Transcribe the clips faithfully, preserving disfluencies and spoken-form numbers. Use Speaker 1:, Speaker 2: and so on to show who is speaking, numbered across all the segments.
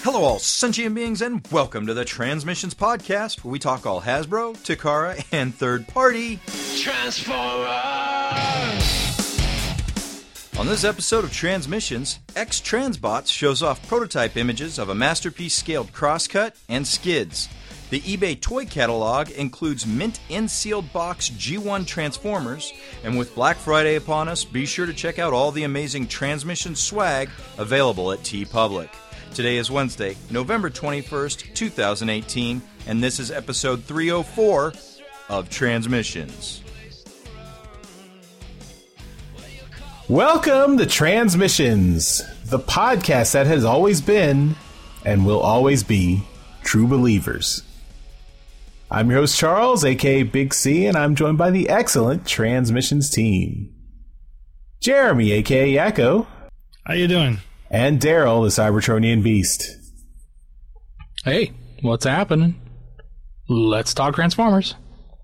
Speaker 1: Hello all sentient beings and welcome to the Transmissions Podcast, where we talk all Hasbro, Takara, and third-party Transformers! On this episode of Transmissions, X-Transbots shows off prototype images of a masterpiece-scaled crosscut and skids. The eBay toy catalog includes mint in-sealed box G one Transformers, and with Black Friday upon us, be sure to check out all the amazing Transmissions swag available at TeePublic. Today is Wednesday, November twenty-first, twenty eighteen, and this is episode three oh four of Transmissions.
Speaker 2: Welcome to Transmissions, the podcast that has always been, and will always be, true believers. I'm your host Charles, aka Big C, and I'm joined by the excellent Transmissions team. Jeremy, aka Yakko.
Speaker 3: How you doing?
Speaker 2: And Daryl, the Cybertronian Beast.
Speaker 4: Hey, what's happening? Let's talk Transformers.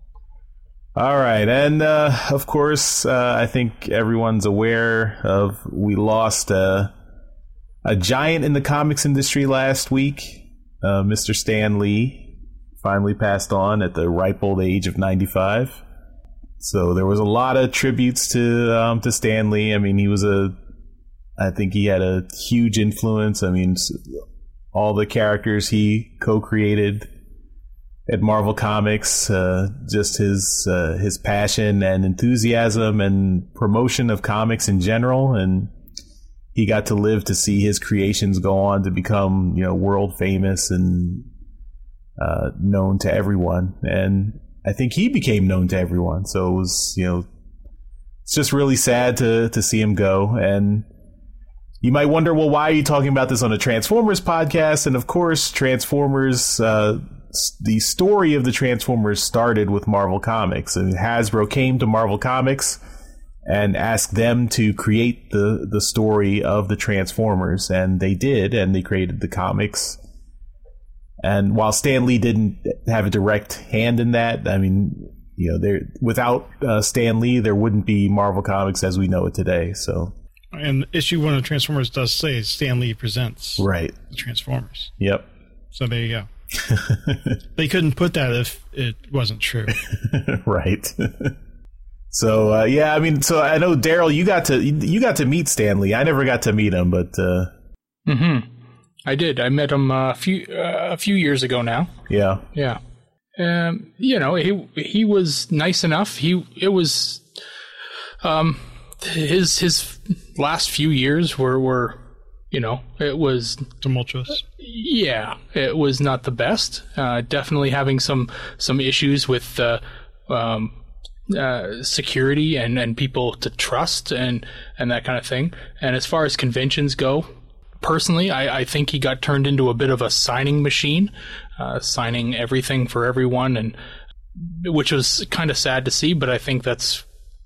Speaker 2: All right, and uh, of course, uh, I think everyone's aware of we lost uh, a giant in the comics industry last week. Uh, Mister Stan Lee finally passed on at the ripe old age of ninety-five. So there was a lot of tributes to um, to Stan Lee. I mean, he was a I think he had a huge influence. I mean, all the characters he co-created at Marvel Comics, uh, just his uh, his passion and enthusiasm and promotion of comics in general, and he got to live to see his creations go on to become, you know, world famous and uh, known to everyone. And I think he became known to everyone. So it was, you know, it's just really sad to to see him go. And you might wonder, well, why are you talking about this on a Transformers podcast? And of course, Transformers, uh, the story of the Transformers started with Marvel Comics. And Hasbro came to Marvel Comics and asked them to create the, the story of the Transformers. And they did, and they created the comics. And while Stan Lee didn't have a direct hand in that, I mean, you know, there without uh, Stan Lee, there wouldn't be Marvel Comics as we know it today. So.
Speaker 3: And issue one of Transformers does say Stan Lee presents
Speaker 2: right.
Speaker 3: the Transformers.
Speaker 2: Yep.
Speaker 3: So there you go. They couldn't put that if it wasn't true.
Speaker 2: Right. So uh, yeah, I mean, so I know Daryl, you got to you got to meet Stan Lee. I never got to meet him, but uh...
Speaker 4: mm-hmm. I did. I met him uh, a few uh, a few years ago now.
Speaker 2: Yeah.
Speaker 4: Yeah. Um, you know, he he was nice enough. He it was um his his last few years were were you know, it was
Speaker 3: tumultuous.
Speaker 4: Yeah, it was not the best. Uh, definitely having some some issues with uh, um, uh, security and, and people to trust and, and that kind of thing. And as far as conventions go, personally, I, I think he got turned into a bit of a signing machine, uh, signing everything for everyone, and which was kind of sad to see. But I think that's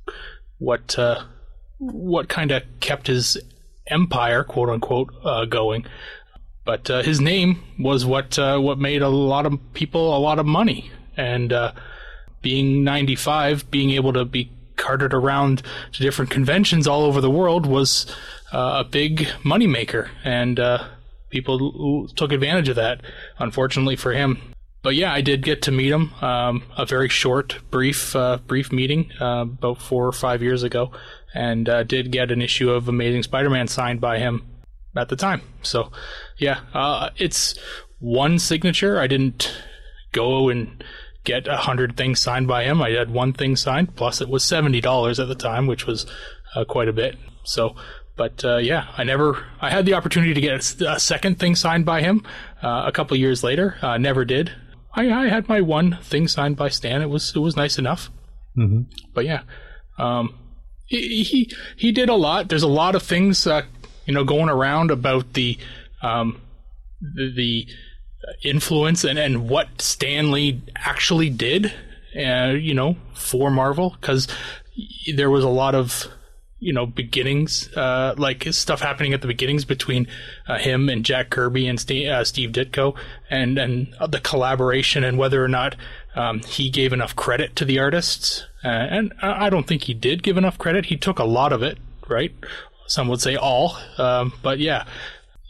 Speaker 4: what uh, what kind of kept his empire, quote unquote, uh, going. But uh, his name was what uh, what made a lot of people a lot of money. And uh, being ninety-five, being able to be carted around to different conventions all over the world was uh, a big moneymaker. And uh, people took advantage of that, unfortunately for him. But yeah, I did get to meet him. Um, a very short, brief, uh, brief meeting uh, about four or five years ago. And uh, did get an issue of Amazing Spider-Man signed by him at the time. So, yeah, uh, it's one signature. I didn't go and get a hundred things signed by him. I had one thing signed, plus it was seventy dollars at the time, which was uh, quite a bit. So, but uh, yeah, I never, I had the opportunity to get a, a second thing signed by him uh, a couple years later. Uh, never did. I, I had my one thing signed by Stan. It was it was nice enough.
Speaker 2: Mm-hmm.
Speaker 4: But yeah. Um, He, he he did a lot. There's a lot of things, uh, you know, going around about the um, the, the influence and, and what Stan Lee actually did, uh, you know, for Marvel, because there was a lot of, you know, beginnings, uh, like stuff happening at the beginnings between uh, him and Jack Kirby and St- uh, Steve Ditko, and and the collaboration and whether or not um, he gave enough credit to the artists. Uh, and I don't think he did give enough credit. He took a lot of it, right? Some would say all. Um, but yeah,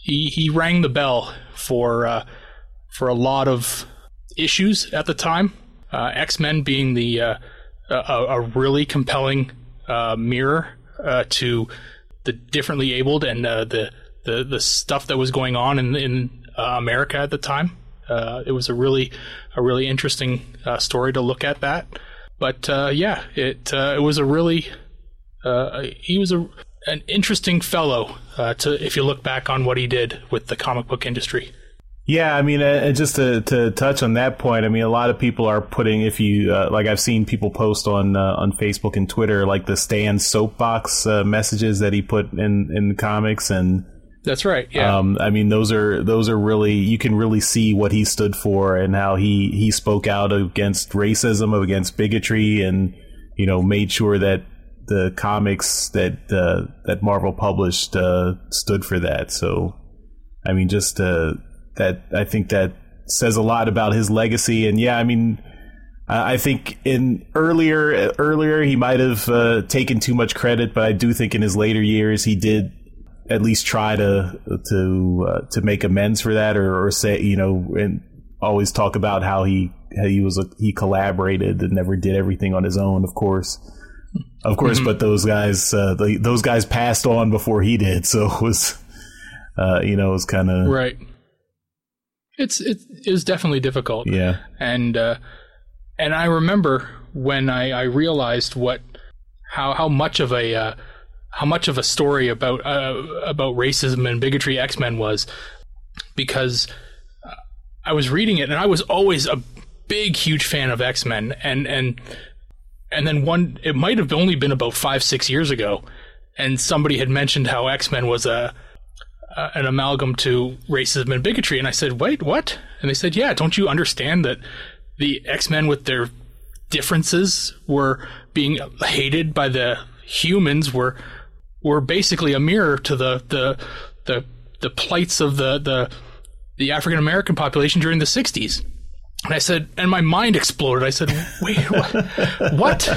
Speaker 4: he he rang the bell for uh, for a lot of issues at the time. Uh, X-Men being the uh, a, a really compelling uh, mirror uh, to the differently abled and uh, the, the the stuff that was going on in in uh, America at the time. Uh, it was a really a really interesting uh, story to look at that. But uh, yeah, it uh, it was a really uh, he was a an interesting fellow uh, to if you look back on what he did with the comic book industry.
Speaker 2: Yeah, I mean, uh, just to, to touch on that point, I mean, a lot of people are putting, if you, uh, like I've seen people post on uh, on Facebook and Twitter, like the Stan soapbox uh, messages that he put in, in the comics. And
Speaker 4: that's right, yeah.
Speaker 2: Um, I mean, those are those are really, you can really see what he stood for and how he, he spoke out against racism, against bigotry, and, you know, made sure that the comics that uh, that Marvel published uh, stood for that. So, I mean, just uh, that I think that says a lot about his legacy. And yeah, I mean, I think in earlier earlier he might have uh, taken too much credit, but I do think in his later years he did at least try to to uh, to make amends for that, or, or say, you know, and always talk about how he how he was a, he collaborated and never did everything on his own. Of course, of course, mm-hmm. But those guys uh, the, those guys passed on before he did, so it was uh, you know it was kind of
Speaker 4: right. It's it, it was definitely difficult.
Speaker 2: Yeah.
Speaker 4: And uh, and I remember when I, I realized what how how much of a uh, how much of a story about uh, about racism and bigotry X-Men was, because uh, I was reading it and I was always a big huge fan of X-Men, and and and then one it might have only been about five six years ago, and somebody had mentioned how X-Men was a Uh, an amalgam to racism and bigotry, and I said, wait, what? And they said, yeah, don't you understand that the X-Men with their differences were being hated by the humans, were were basically a mirror to the the the, the plights of the, the the African American population during the sixties. And I said, and my mind exploded. I said, wait, what? What?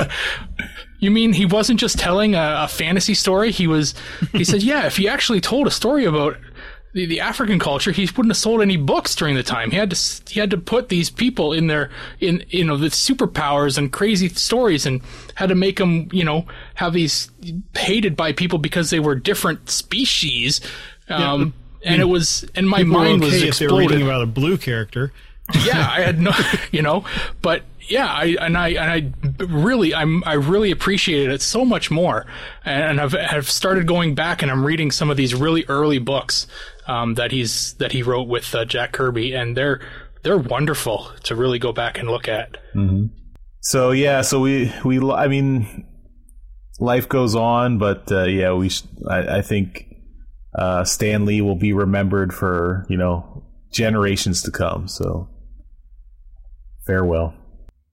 Speaker 4: You mean he wasn't just telling a, a fantasy story? He was. He said, yeah, if he actually told a story about the, the African culture, he wouldn't have sold any books during the time. He had to he had to put these people in their in you know the superpowers and crazy stories, and had to make them you know have these hated by people because they were different species. Um, yeah, and mean, it was and my mind
Speaker 3: okay
Speaker 4: was
Speaker 3: if
Speaker 4: exploded.
Speaker 3: they were reading about a blue character.
Speaker 4: Yeah, I had no, you know, but yeah, I and I and I really, I'm I really appreciated it so much more, and I've have started going back and I'm reading some of these really early books um, that he's that he wrote with uh, Jack Kirby, and they're they're wonderful to really go back and look at.
Speaker 2: Mm-hmm. So yeah, so we we I mean, life goes on, but uh, yeah, we sh- I, I think uh, Stan Lee will be remembered for you know generations to come. So. Farewell.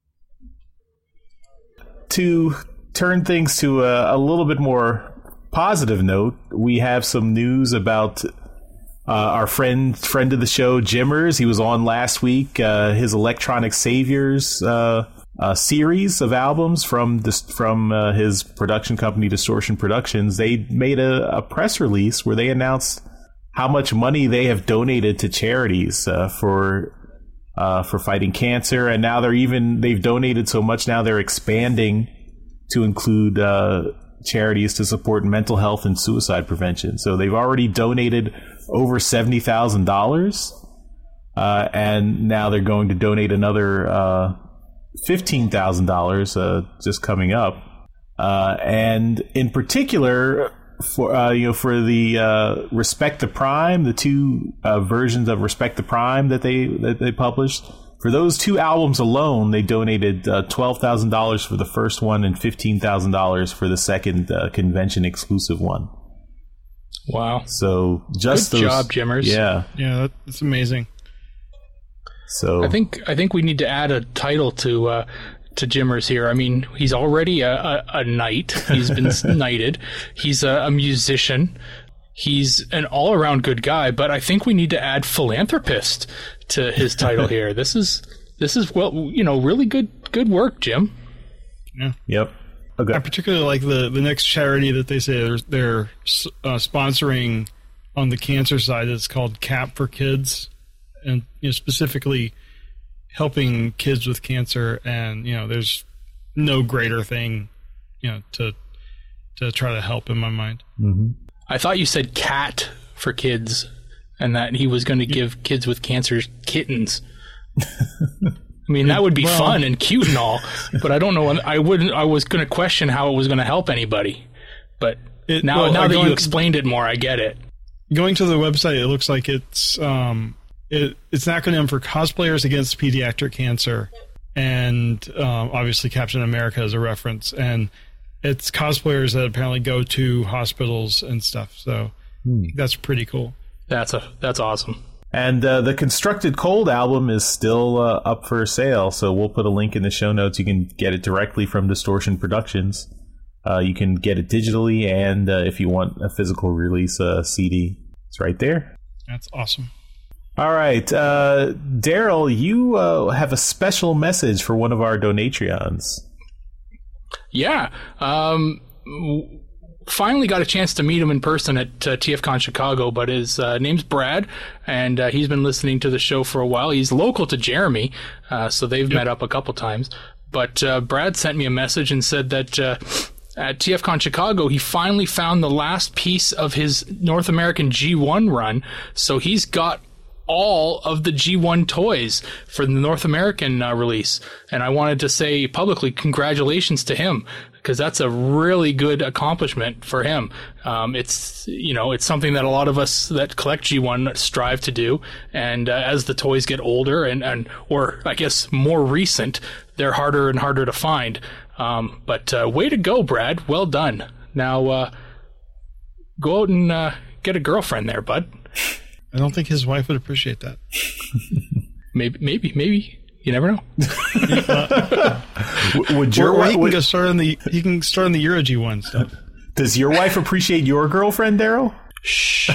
Speaker 2: To turn things to a, a little bit more positive note, we have some news about uh, our friend friend of the show, Jimmers. He was on last week. Uh, his Electronic Saviors uh, uh, series of albums from this, from uh, his production company, Distortion Productions. They made a, a press release where they announced how much money they have donated to charities uh, for. Uh, for fighting cancer, and now they're even they've donated so much now they're expanding to include uh, charities to support mental health and suicide prevention. So they've already donated over seventy thousand dollars, uh, and now they're going to donate another uh, fifteen thousand dollars uh, just coming up. Uh, and in particular, for uh, you know, for the uh, Respect the Prime, the two uh, versions of Respect the Prime that they that they published, for those two albums alone, they donated uh, twelve thousand dollars for the first one and fifteen thousand dollars for the second uh, convention exclusive one.
Speaker 4: Wow!
Speaker 2: So just
Speaker 4: good
Speaker 2: those,
Speaker 4: job, Jimmers.
Speaker 2: Yeah,
Speaker 3: yeah, that's amazing.
Speaker 2: So
Speaker 4: I think I think we need to add a title to. Uh, to Jimmers here. I mean, he's already a, a, a knight. He's been knighted. He's a, a musician. He's an all-around good guy, but I think we need to add philanthropist to his title here. This is this is well, you know, really good good work, Jim.
Speaker 3: Yeah.
Speaker 2: Yep. Okay.
Speaker 3: I particularly like the, the next charity that they say they're, they're uh, sponsoring on the cancer side that's called CAP for Kids, and you know, specifically helping kids with cancer. And you know, there's no greater thing, you know, to to try to help in my mind.
Speaker 2: Mm-hmm.
Speaker 4: I thought you said cat for kids, and that he was going to give kids with cancer kittens. I mean, that would be
Speaker 3: well,
Speaker 4: fun and cute and all, but I don't know. I wouldn't. I was going to question how it was going to help anybody, but
Speaker 3: it,
Speaker 4: now,
Speaker 3: well,
Speaker 4: now that
Speaker 3: going,
Speaker 4: you explained it more, I get it.
Speaker 3: Going to the website, it looks like it's um, it, it's an acronym for Cosplayers Against Pediatric Cancer, and um, obviously Captain America is a reference, and it's cosplayers that apparently go to hospitals and stuff. So hmm. that's pretty cool.
Speaker 4: That's a that's awesome.
Speaker 2: And uh, the Constructed Cold album is still uh, up for sale, so we'll put a link in the show notes. You can get it directly from Distortion Productions. Uh, you can get it digitally, and uh, if you want a physical release uh, C D, it's right there.
Speaker 3: That's awesome.
Speaker 2: All right. Uh, Daryl, you uh, have a special message for one of our Donatreons.
Speaker 4: Yeah. Um, finally got a chance to meet him in person at uh, TFCon Chicago, but his uh, name's Brad, and uh, he's been listening to the show for a while. He's local to Jeremy, uh, so they've yep. met up a couple times. But uh, Brad sent me a message and said that uh, at TFCon Chicago, he finally found the last piece of his North American G one run, so he's got all of the G one toys for the North American uh, release. And I wanted to say publicly congratulations to him, because that's a really good accomplishment for him. Um, it's, you know, it's something that a lot of us that collect G one strive to do. And uh, as the toys get older and, and, or I guess more recent, they're harder and harder to find. Um, but uh, way to go, Brad. Well done. Now, uh, go out and uh, get a girlfriend there, bud.
Speaker 3: I don't think his wife would appreciate that.
Speaker 4: maybe, maybe, maybe. You never know.
Speaker 3: uh, would your or, or he can would, go start on the he can start on the Euro G one stuff.
Speaker 2: Does your wife appreciate your girlfriend, Daryl?
Speaker 4: Shh.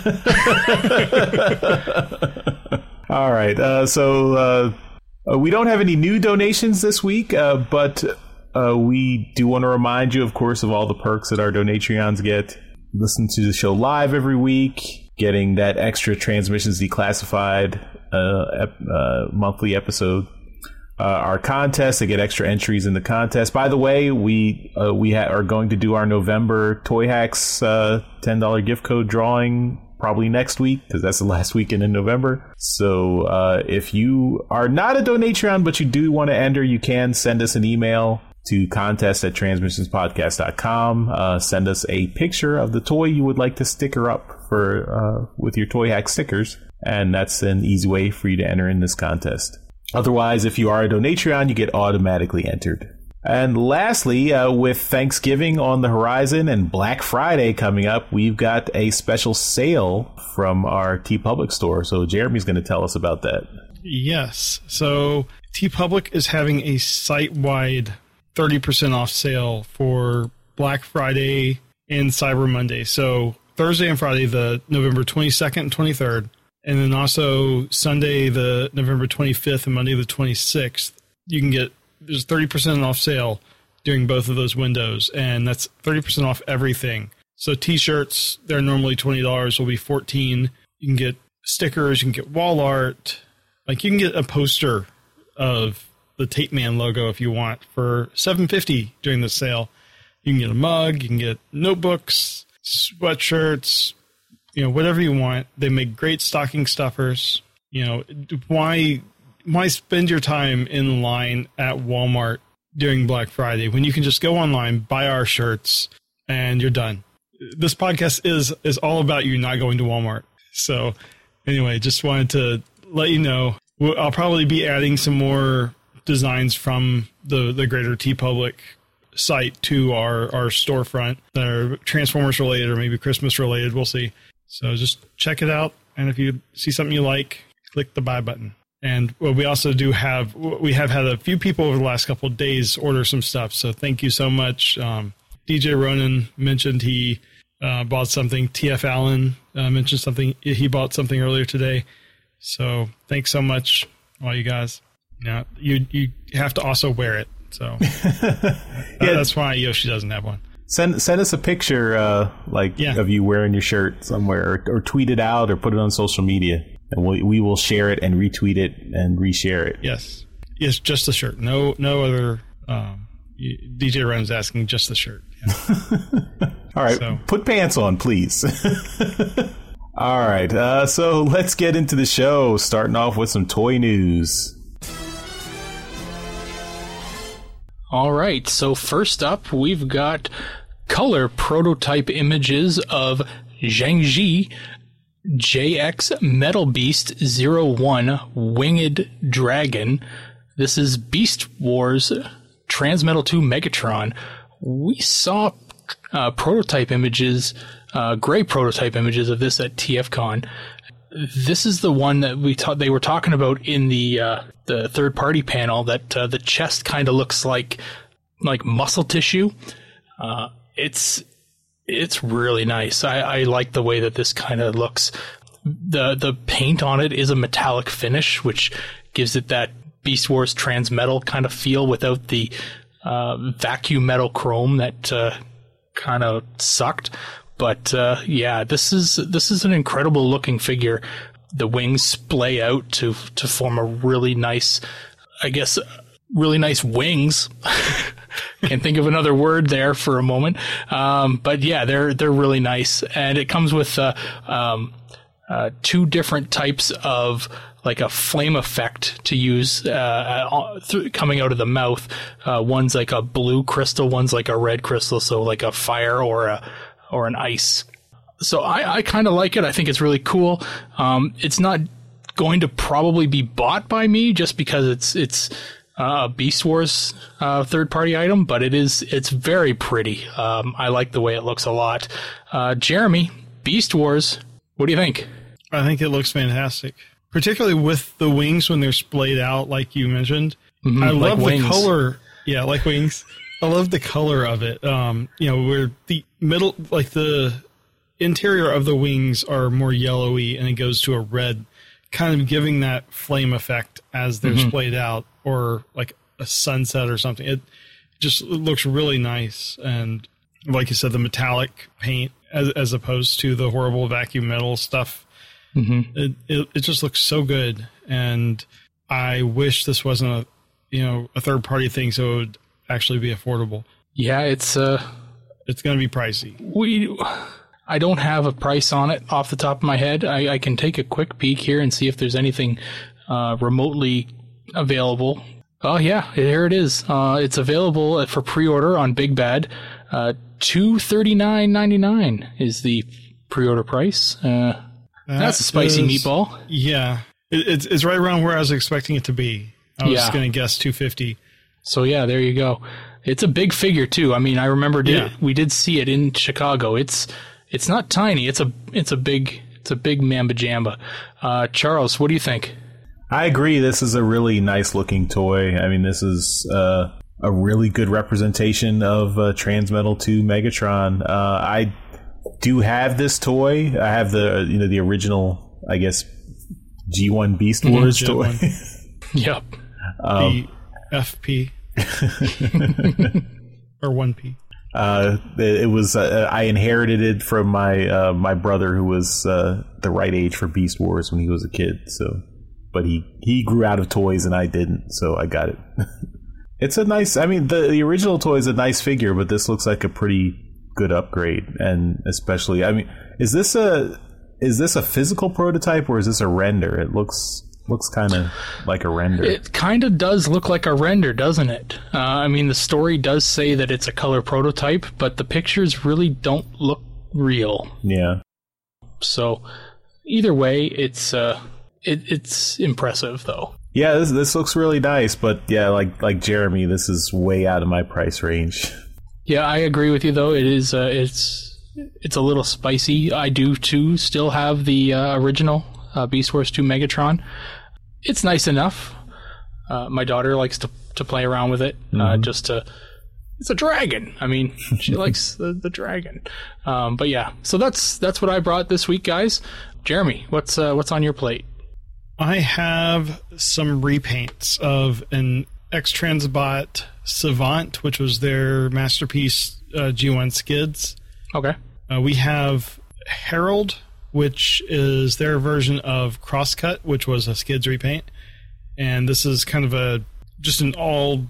Speaker 2: All right. Uh, so uh, we don't have any new donations this week, uh, but uh, we do want to remind you, of course, of all the perks that our Donatreons get. Listen to the show live every week, getting that extra Transmissions Declassified uh, ep- uh, monthly episode. Uh, our contest, to get extra entries in the contest. By the way, we uh, we ha- are going to do our November Toy Hacks uh, ten dollars gift code drawing probably next week, because that's the last weekend in November. So uh, if you are not a Donatreon, but you do want to enter, you can send us an email to contest at transmissions podcast dot com. Uh, send us a picture of the toy you would like to sticker up for uh, with your Toy Hack stickers, and that's an easy way for you to enter in this contest. Otherwise, if you are a Donatreon, you get automatically entered. And lastly, uh, with Thanksgiving on the horizon and Black Friday coming up, we've got a special sale from our TeePublic store. So Jeremy's going to tell us about that.
Speaker 3: Yes. So TeePublic is having a site-wide thirty percent off sale for Black Friday and Cyber Monday. So Thursday and Friday, the November twenty-second and twenty-third, and then also Sunday, the November twenty-fifth and Monday, the twenty-sixth. You can get, there's thirty percent off sale during both of those windows, and that's thirty percent off everything. So t-shirts, they're normally twenty dollars, will be fourteen dollars. You can get stickers, you can get wall art. Like, you can get a poster of the Tape Man logo if you want for seven dollars and fifty cents during the sale. You can get a mug, you can get notebooks, sweatshirts, you know, whatever you want. They make great stocking stuffers. You know, why why spend your time in line at Walmart during Black Friday when you can just go online, buy our shirts, and you're done? This podcast is is all about you not going to Walmart. So anyway, just wanted to let you know. I'll probably be adding some more designs from the, the greater TeePublic site to our, our storefront that are Transformers related or maybe Christmas related. We'll see. So just check it out. And if you see something you like, click the buy button. And well, we also do have, we have had a few people over the last couple of days order some stuff. So thank you so much. Um, D J Ronan mentioned he uh, bought something. T F Allen uh, mentioned something. He bought something earlier today. So thanks so much, all you guys. Now, you you have to also wear it. So yeah, that's why Yoshi doesn't have one.
Speaker 2: Send send us a picture, uh, like
Speaker 3: Yeah.
Speaker 2: of you wearing your shirt somewhere, or, or tweet it out, or put it on social media, and we we will share it and retweet it and reshare it.
Speaker 3: Yes. Yes, just the shirt. No no other... Um, D J Ren's asking just the shirt. Yeah.
Speaker 2: All right,
Speaker 3: So-
Speaker 2: put pants on, please. All right, uh, so let's get into the show, starting off with some toy news.
Speaker 4: All right, so first up, we've got color prototype images of Zhangji J X Metal Beast zero one Winged Dragon. This is Beast Wars Transmetal two Megatron. We saw uh, prototype images, uh, gray prototype images of this at T F Con. This is the one that we ta- they were talking about in the uh, the third party panel. That uh, the chest kind of looks like like muscle tissue. Uh, it's it's really nice. I, I like the way that this kind of looks. the The paint on it is a metallic finish, which gives it that Beast Wars Transmetal kind of feel without the uh, vacuum metal chrome that uh, kind of sucked. But uh, yeah, this is this is an incredible looking figure. The wings splay out to to form a really nice, I guess, really nice wings. Can't think of another word there for a moment. Um, but yeah, they're they're really nice, and it comes with uh, um, uh, two different types of like a flame effect to use uh, th- coming out of the mouth. Uh, one's like a blue crystal, one's like a red crystal, so like a fire or a or an ice. So I, I kind of like it. I think it's really cool. Um, it's not going to probably be bought by me just because it's it's uh, a Beast Wars uh, third party item, but it is it's very pretty. Um, I like the way it looks a lot. Uh, Jeremy, Beast Wars, what do you think?
Speaker 3: I think it looks fantastic, particularly with the wings when they're splayed out, like you mentioned.
Speaker 4: Mm-hmm,
Speaker 3: I
Speaker 4: like
Speaker 3: love the
Speaker 4: wings.
Speaker 3: color. Yeah, like wings. I love the color of it. Um, you know, where the middle, like the interior of the wings are more yellowy and it goes to a red, kind of giving that flame effect as they're
Speaker 4: Mm-hmm.
Speaker 3: splayed out, or like a sunset or something. It just looks really nice. And like you said, the metallic paint as, as opposed to the horrible vacuum metal stuff.
Speaker 4: Mm-hmm.
Speaker 3: It, it it just looks so good, and I wish this wasn't a you know a third party thing, so it would actually be affordable.
Speaker 4: Yeah, it's uh,
Speaker 3: It's going to be pricey.
Speaker 4: we. I don't have a price on it off the top of my head. I, I can take a quick peek here and see if there's anything uh, remotely available. Oh yeah, here it is. Uh, it's available for pre-order on Big Bad. Uh, two thirty nine ninety nine is the pre-order price. Uh, that's a spicy
Speaker 3: is-
Speaker 4: meatball.
Speaker 3: Yeah, it, it's it's right around where I was expecting it to be. I was
Speaker 4: Yeah.
Speaker 3: going to guess two fifty.
Speaker 4: So yeah, there you go. It's a big figure too. I mean, I remember did,
Speaker 3: Yeah.
Speaker 4: we did see it in Chicago. It's it's not tiny. It's a it's a big it's a big mamba jamba. Uh, Charles, what do you think?
Speaker 2: I agree. This is a really nice looking toy. I mean, this is uh, a really good representation of uh, Transmetal two Megatron. Uh, I do have this toy. I have the you know the original, I guess, G one Beast Wars
Speaker 3: G
Speaker 2: toy.
Speaker 3: one.
Speaker 4: Yep.
Speaker 2: Um,
Speaker 3: The F P or one P.
Speaker 2: Uh, it, it was uh, I inherited it from my uh, my brother, who was uh, the right age for Beast Wars when he was a kid. So, but he he grew out of toys and I didn't, so I got it. It's a nice. I mean, the the original toy is a nice figure, but this looks like a pretty good upgrade, and especially, I mean, is this a is this a physical prototype or is this a render? It looks. Looks kind of like a render.
Speaker 4: It kind of does look like a render, doesn't it? Uh, I mean, the story does say that it's a color prototype, but the pictures really don't look real.
Speaker 2: Yeah.
Speaker 4: So, either way, it's uh, it, it's impressive, though.
Speaker 2: Yeah, this this looks really nice, but yeah, like like Jeremy, this is way out of my price range.
Speaker 4: Yeah, I agree with you, though. It is uh, it's it's a little spicy. I do too. Still have the uh, original uh, Beast Wars two Megatron. It's nice enough. Uh, my daughter likes to to play around with it, mm-hmm. uh, just to. It's a dragon. I mean, she likes the, the dragon. Um, but yeah, so that's that's what I brought this week, guys. Jeremy, what's uh, what's on your plate?
Speaker 3: I have some repaints of an X-Transbot Savant, which was their masterpiece uh, G one skids.
Speaker 4: Okay.
Speaker 3: Uh, we have Herald, which is their version of Crosscut, which was a skids repaint. And this is kind of a just an all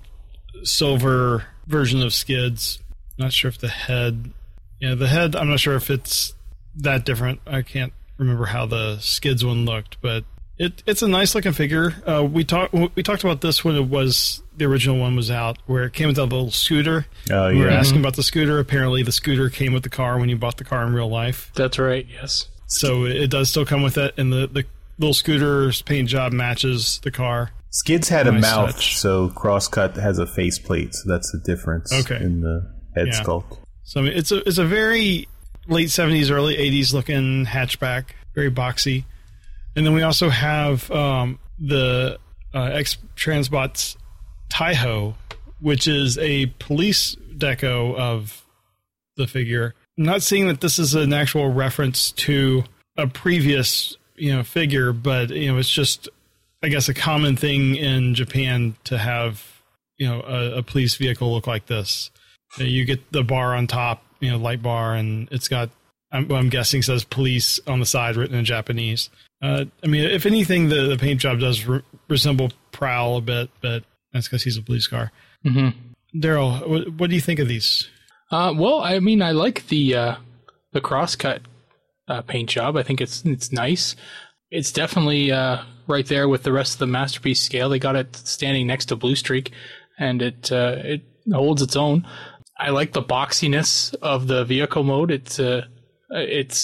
Speaker 3: silver version of skids. Not sure if the head, yeah, the head. I'm not sure if it's that different. I can't remember how the skids one looked, but it it's a nice looking figure. Uh, we talked we talked about this when it was the original one was out, where it came with a little scooter.
Speaker 2: Oh yeah.
Speaker 3: We were asking
Speaker 4: Mm-hmm.
Speaker 3: about the scooter. Apparently, the scooter came with the car when you bought the car in real life.
Speaker 4: That's right. Yes.
Speaker 3: So it does still come with it, and the the little scooter's paint job matches the car.
Speaker 2: Skids had a
Speaker 3: Nice
Speaker 2: mouth,
Speaker 3: touch.
Speaker 2: so Crosscut has a faceplate, so that's the difference
Speaker 3: Okay.
Speaker 2: in the head
Speaker 3: Yeah.
Speaker 2: sculpt.
Speaker 3: So I mean, it's a it's a very late seventies, early eighties looking hatchback, very boxy. And then we also have um, the uh, X Transbots Taiho, which is a police deco of the figure. I'm not seeing that this is an actual reference to a previous you know figure, but you know it's just I guess a common thing in Japan to have you know a, a police vehicle look like this. You get the bar on top, you know, light bar, and it's got, I'm, what I'm guessing says police on the side written in Japanese. Uh, I mean, if anything, the, the paint job does re- resemble Prowl a bit, but that's because he's a police car.
Speaker 4: Mm-hmm.
Speaker 3: Daryl, what, what do you think of these?
Speaker 4: Uh, well, I mean, I like the uh, the crosscut uh, paint job. I think it's it's nice. It's definitely uh, right there with the rest of the Masterpiece scale. They got it standing next to Blue Streak, and it uh, it holds its own. I like the boxiness of the vehicle mode. It's uh, it's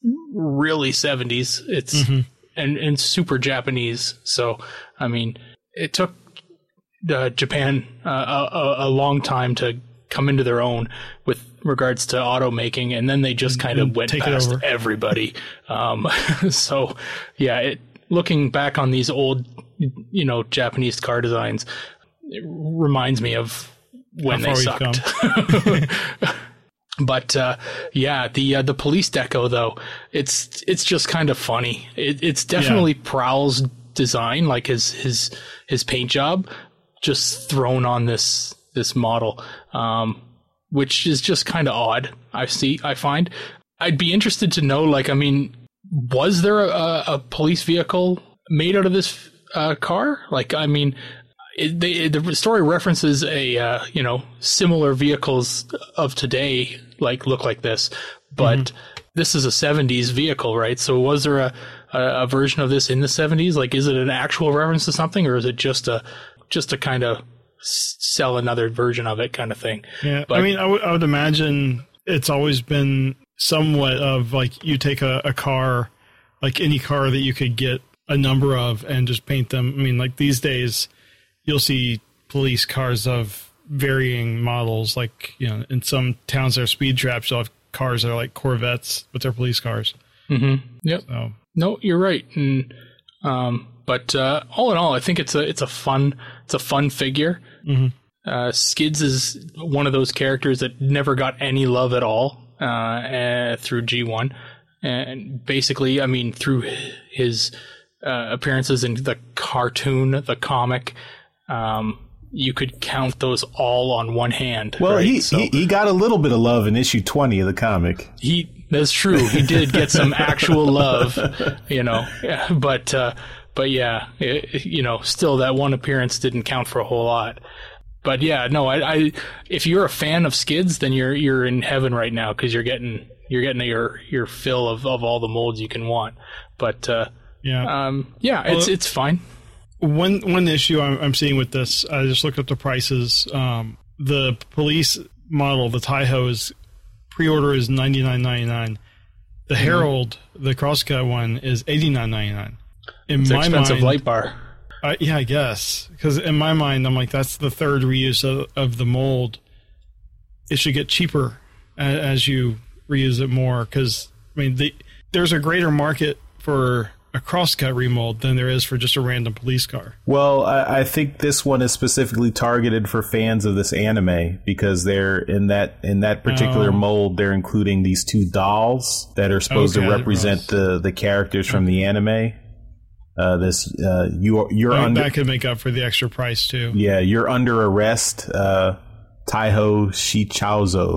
Speaker 4: really seventies. It's
Speaker 3: Mhm.
Speaker 4: and and super Japanese. So I mean, it took uh, Japan uh, a, a long time to come into their own with regards to automaking, and then they just kind of
Speaker 3: And
Speaker 4: went
Speaker 3: take it
Speaker 4: past
Speaker 3: over.
Speaker 4: everybody. Um, so yeah, it, looking back on these old, you know, Japanese car designs, it reminds me of when
Speaker 3: How
Speaker 4: they
Speaker 3: far we've
Speaker 4: sucked. But uh, yeah, the uh, the police deco though, it's it's just kind of funny. It, it's definitely Prowl's design, like his his his paint job, just thrown on this this model, um, which is just kind of odd. I see. I find. I'd be interested to know. Like, I mean, was there a, a police vehicle made out of this uh, car? Like, I mean. It, they, the story references a uh, you know similar vehicles of today like look like this, but mm-hmm. this is a seventies vehicle, right? So was there a, a, a version of this in the seventies? Like, is it an actual reference to something, or is it just a just a kind of sell another version of it kind of thing?
Speaker 3: Yeah,
Speaker 4: but,
Speaker 3: I mean, I, w- I would imagine it's always been somewhat of like you take a, a car, like any car that you could get a number of, and just paint them. I mean, like these days. You'll see police cars of varying models. Like, you know, in some towns that are speed traps, you'll have cars that are like Corvettes, but they're police cars.
Speaker 4: Mm-hmm. Yep.
Speaker 3: So.
Speaker 4: No, you're right. And, um, but uh, all in all, I think it's a it's a fun it's a fun figure.
Speaker 3: Mm-hmm.
Speaker 4: Uh, Skids is one of those characters that never got any love at all uh, uh, through G one, and basically, I mean, through his uh, appearances in the cartoon, the comic. Um, you could count those all on one hand.
Speaker 2: Well,
Speaker 4: right?
Speaker 2: he,
Speaker 4: so
Speaker 2: he he got a little bit of love in issue twenty of the comic.
Speaker 4: He that's true. He did get some actual love, you know. Yeah, but uh, but yeah, it, you know, still that one appearance didn't count for a whole lot. But yeah, no, I, I if you're a fan of Skids, then you're you're in heaven right now because you're getting you're getting your your fill of, of all the molds you can want. But uh,
Speaker 3: yeah,
Speaker 4: um, yeah, it's
Speaker 3: well,
Speaker 4: it's fine.
Speaker 3: One one issue I'm, I'm seeing with this, I just looked up the prices. Um, the police model, the Taiho's pre-order is ninety-nine ninety-nine. The mm-hmm. Herald, the crosscut one, is eighty-nine ninety-nine. In
Speaker 4: it's
Speaker 3: my
Speaker 4: an expensive
Speaker 3: mind,
Speaker 4: light bar.
Speaker 3: Uh, yeah, I guess because in my mind, I'm like, that's the third reuse of, of the mold. It should get cheaper as, as you reuse it more because I mean, the, there's a greater market for a crosscut remold than there is for just a random police car.
Speaker 2: Well, I, I think this one is specifically targeted for fans of this anime because they're in that in that particular
Speaker 3: oh.
Speaker 2: mold. They're including these two dolls that are supposed
Speaker 3: okay,
Speaker 2: to represent the, the characters from the anime. Uh, this uh, you you're
Speaker 3: I mean,
Speaker 2: under
Speaker 3: that could make up for the extra price too.
Speaker 2: Yeah, you're under arrest. Uh, Taiho Shichaozo.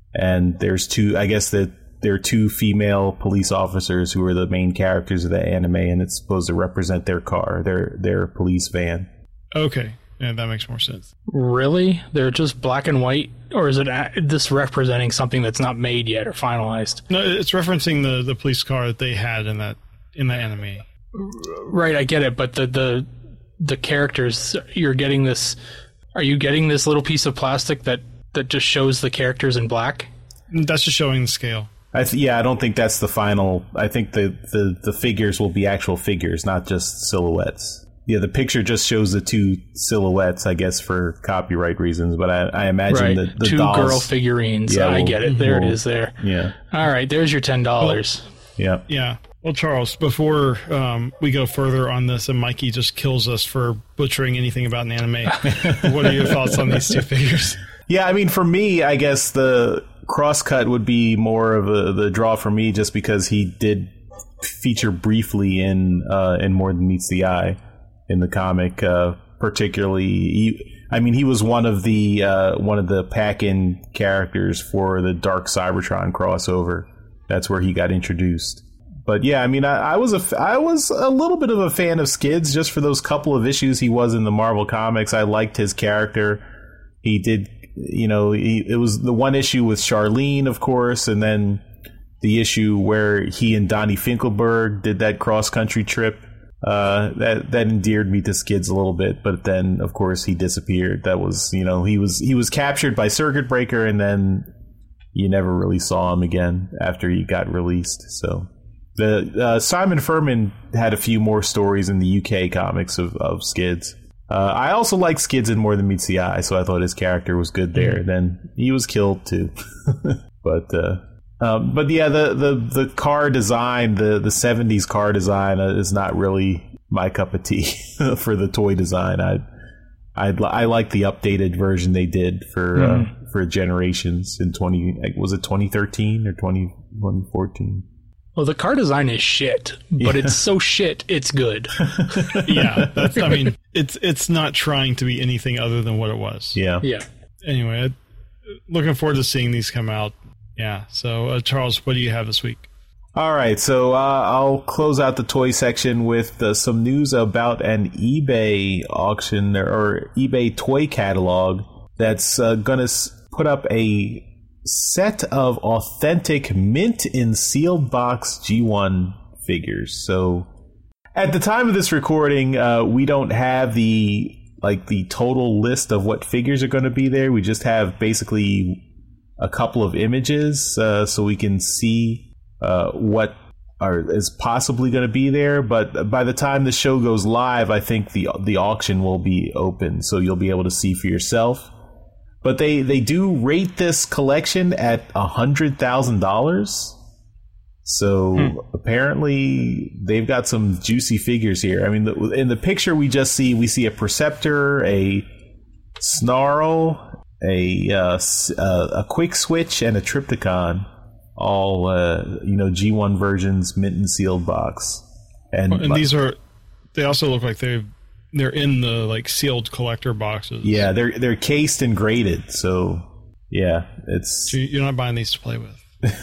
Speaker 2: and there's two. I guess that there are two female police officers who are the main characters of the anime, and it's supposed to represent their car, their their police van.
Speaker 3: Okay, yeah, that makes more sense.
Speaker 4: Really? They're just black and white, or is it a- this representing something that's not made yet or finalized?
Speaker 3: No, it's referencing the, the police car that they had in that in that anime.
Speaker 4: Right, I get it, but the the the characters, you're getting this. Are you getting this little piece of plastic that that just shows the characters in black?
Speaker 3: That's just showing the scale.
Speaker 2: I th- yeah, I don't think that's the final. I think the, the, the figures will be actual figures, not just silhouettes. Yeah, the picture just shows the two silhouettes, I guess, for copyright reasons. But I, I imagine
Speaker 4: right.
Speaker 2: the, the
Speaker 4: two
Speaker 2: dolls,
Speaker 4: girl figurines.
Speaker 2: Yeah,
Speaker 4: I
Speaker 2: we'll,
Speaker 4: get it. There
Speaker 2: we'll,
Speaker 4: it is. There.
Speaker 2: Yeah.
Speaker 4: All right. There's your ten dollars.
Speaker 2: Well, yeah.
Speaker 3: Yeah. Well, Charles, before um, we go further on this, and Mikey just kills us for butchering anything about an anime, what are your thoughts on these two figures?
Speaker 2: Yeah, I mean, for me, I guess the Crosscut would be more of a, the draw for me, just because he did feature briefly in uh, in More Than Meets the Eye in the comic. Uh, particularly, he, I mean, he was one of the uh, one of the pack-in characters for the Dark Cybertron crossover. That's where he got introduced. But yeah, I mean, I, I was a I was a little bit of a fan of Skids just for those couple of issues he was in the Marvel comics. I liked his character. He did, you know, he, it was the one issue with Charlene, of course, and then the issue where he and Donnie Finkelberg did that cross country trip. Uh, that that endeared me to Skids a little bit, but then of course he disappeared. That was, you know, he was he was captured by Circuit Breaker, and then you never really saw him again after he got released. So. The uh, Simon Furman had a few more stories in the U K comics of, of Skids. Uh, I also like Skids in More Than Meets the Eye, so I thought his character was good there. Mm-hmm. Then he was killed too, but uh, um, but yeah, the, the, the car design, the, the seventies car design uh, is not really my cup of tea for the toy design. I I I like the updated version they did for mm-hmm. uh, for Generations in twenty was it twenty thirteen or twenty fourteen.
Speaker 4: Well, the car design is shit, but yeah. It's so shit, it's good.
Speaker 3: Yeah, that's, I mean, it's it's not trying to be anything other than what it was.
Speaker 2: Yeah.
Speaker 4: Yeah.
Speaker 3: Anyway, I, looking forward to seeing these come out. Yeah. So, uh, Charles, what do you have this week?
Speaker 2: All right. So, uh, I'll close out the toy section with uh, some news about an eBay auction or, or eBay toy catalog that's uh, going to put up a set of authentic mint in sealed box G one figures. So at the time of this recording, uh, we don't have the like the total list of what figures are going to be there. We just have basically a couple of images uh, so we can see uh, what are is possibly going to be there. But by the time the show goes live, I think the the auction will be open, so you'll be able to see for yourself. But they, they do rate this collection at one hundred thousand dollars. So hmm. apparently they've got some juicy figures here. I mean, the, in the picture we just see, we see a Perceptor, a Snarl, a uh, a Quick Switch, and a Triptychon. All, uh, you know, G one versions, mint and sealed box. And,
Speaker 3: and these are, they also look like they've, they're in the like sealed collector boxes.
Speaker 2: Yeah, they're they're cased and graded. So yeah, it's
Speaker 3: so you're not buying these to play with.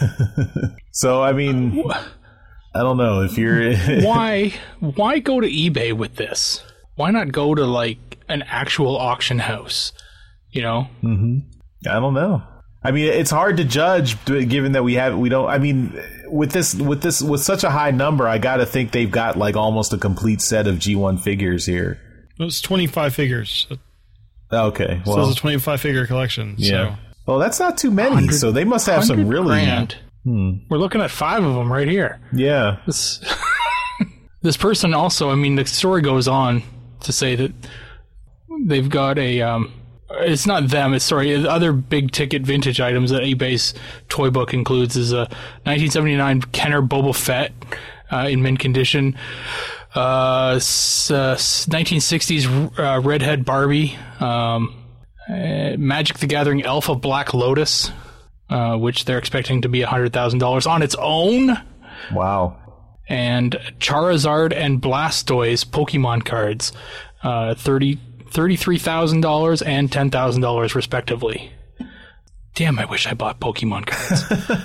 Speaker 2: So I mean, I don't know if you're
Speaker 4: why why go to eBay with this? Why not go to like an actual auction house? You know?
Speaker 2: Mm-hmm. I don't know. I mean, it's hard to judge given that we have we don't. I mean, with this with this with such a high number, I got to think they've got like almost a complete set of G one figures here.
Speaker 3: It's twenty-five figures.
Speaker 2: Okay, well,
Speaker 3: so it's a twenty-five figure collection.
Speaker 2: Yeah.
Speaker 3: So.
Speaker 2: Well, that's not too many. So they must have some really.
Speaker 4: Grand. Hmm. We're looking at five of them right here.
Speaker 2: Yeah.
Speaker 4: This this person also. I mean, the story goes on to say that they've got a. Um, It's not them. It's sorry. Other big ticket vintage items that eBay's toy book includes is a nineteen seventy-nine Kenner Boba Fett uh, in mint condition, uh, s- uh, nineteen sixties uh, Redhead Barbie, um, uh, Magic the Gathering Alpha Black Lotus, uh, which they're expecting to be a hundred thousand dollars on its own.
Speaker 2: Wow.
Speaker 4: And Charizard and Blastoise Pokemon cards, uh, thirty. thirty-three thousand dollars and ten thousand dollars respectively. Damn, I wish I bought Pokemon cards.